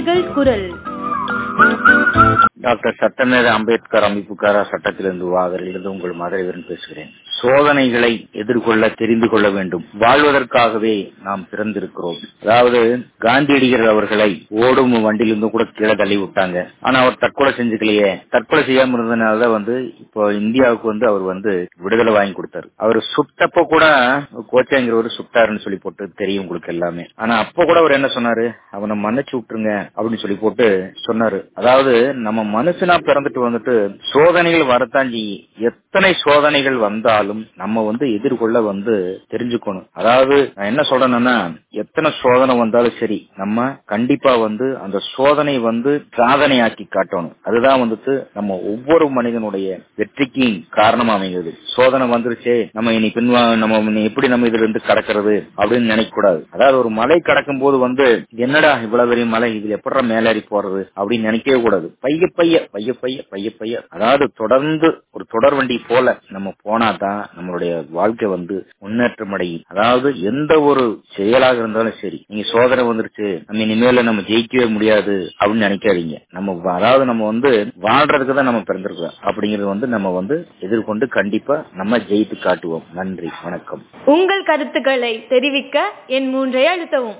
நேயர்கள் குரல். டாக்டர் சட்டமேத அம்பேத்கர் அமைப்புக்கார சட்டத்திலிருந்து வாகரிலிருந்து உங்கள் மதுரைவரன் பேசுகிறேன். சோதனைகளை எதிர்கொள்ள தெரிந்து கொள்ள வேண்டும். வாழ்வதற்காகவே நாம் பிறந்திருக்கிறோம். அதாவது காந்தியடிகள் அவர்களை ஓடும் வண்டியிலிருந்து கூட கீழே தள்ளி விட்டாங்க. ஆனா அவர் தற்கொலை செஞ்சுக்கலையே. தற்கொலை செய்யாம இருந்ததுனாலதான் இப்போ இந்தியாவுக்கு அவர் விடுதலை வாங்கி கொடுத்தாரு. அவர் சுட்டப்ப கூட கோச்சாங்கிறவர் சுட்டாருன்னு சொல்லி போட்டு தெரியும் உங்களுக்கு எல்லாமே. ஆனா அப்ப கூட அவர் என்ன சொன்னாரு, அவனை மன்னிச்சு விட்டுருங்க அப்படின்னு சொல்லி போட்டு சொன்னாரு. அதாவது நம்ம மனுஷனா பிறந்துட்டு சோதனைகள் வரத்தான் செய்யும். எத்தனை சோதனைகள் வந்தாலும் நம்ம எதிர்கொள்ள தெரிஞ்சுக்கணும். அதாவது நான் என்ன சொல்றேன்னா, எத்தனை சோதனை வந்தாலும் சரி நம்ம கண்டிப்பா அந்த சோதனை சாதனையாக்கி காட்டணும். அதுதான் நம்ம ஒவ்வொரு மனிதனுடைய வெற்றிக்கு காரணமா அமைகிறது. சோதனை வந்துருச்சே நம்ம இனி நம்ம எப்படி நம்ம இதுல இருந்து கடக்கிறது அப்படின்னு நினைக்க கூடாது. அதாவது ஒரு மலை கடக்கும் போது என்னடா இவ்வளவு பெரிய மலை, இதுல எப்படி மேலேறி போறது அப்படின்னு நினைக்கவே கூடாது. பைய அதாவது தொடர்ந்து ஒரு தொடர் வண்டி போல நம்ம போனாதான் நம்மளுடைய வாழ்க்கை முன்னேற்றம் அடையும். அதாவது எந்த ஒரு செயலாக இருந்தாலும் சரி, நீங்க சோதனை வந்துருச்சு நம்ம இனிமேல நம்ம ஜெயிக்கவே முடியாது அப்படின்னு நினைக்காதீங்க. அதாவது நம்ம வாழ்றதுக்கு தான் நம்ம பிறந்திருக்கோம். அப்படிங்கறது நம்ம எதிர்கொண்டு கண்டிப்பா நம்ம ஜெயித்து காட்டுவோம். நன்றி, வணக்கம். உங்கள் கருத்துக்களை தெரிவிக்க என் 3 அழுத்தவும்.